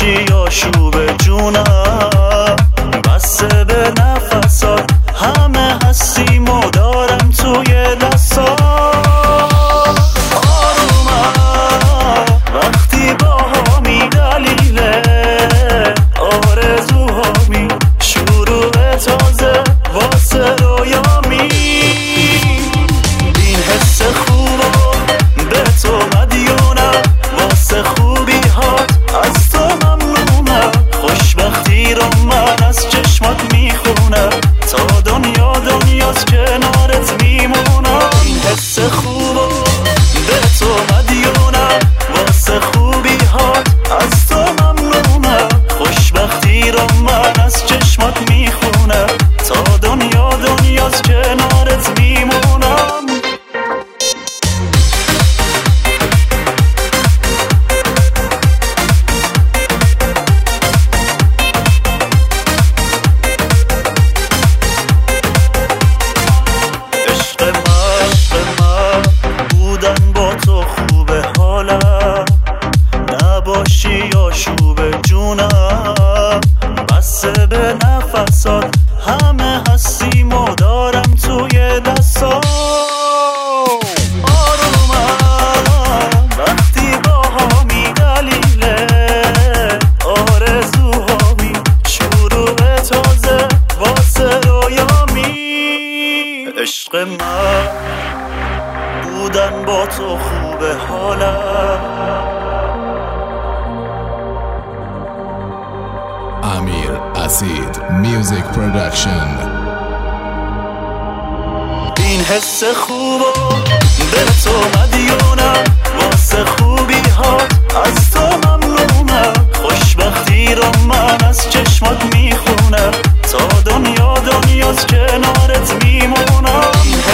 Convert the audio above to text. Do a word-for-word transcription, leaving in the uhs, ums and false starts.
نباشی آشوب جونم، بسته به نفسات همه هستیم و دارم توی دستات. آرومم وقتی با همی دلیله آرزوهامی شروع تازه واسه رویامی. این حس خوبو به تو مدیونم، واسه خوبی هات از تو ممنونم. خوشبختی رو من از چشمات میخونم، تا دنیا دنیاست کنارت میمونم. این حس خوبو به تو مدیونم، واسه خوبی هات از تو ممنونم. خوشبختی رو من از چشمات میخونم، تا دنیا دنیاست کنارت میمونم. عشق من عشق من بودن با تو خوبه حالم، نباشی آشوب جونم، بسته به نفسات همه هستیم و دارم توی دستات. آرومم وقتی با همی دلیله آرزوهامی شروع تازه واسه رویامی. عشق من بودن با تو خوبه حالم. امیر اسید میوزیک پرودکشن. این حس خوبو به تو مدیونم، واسه خوبی هات از تو ممنونم. خوشبختی رو من از چشمات میخونم، تا دنیا دنیاست کنارت میمونم. این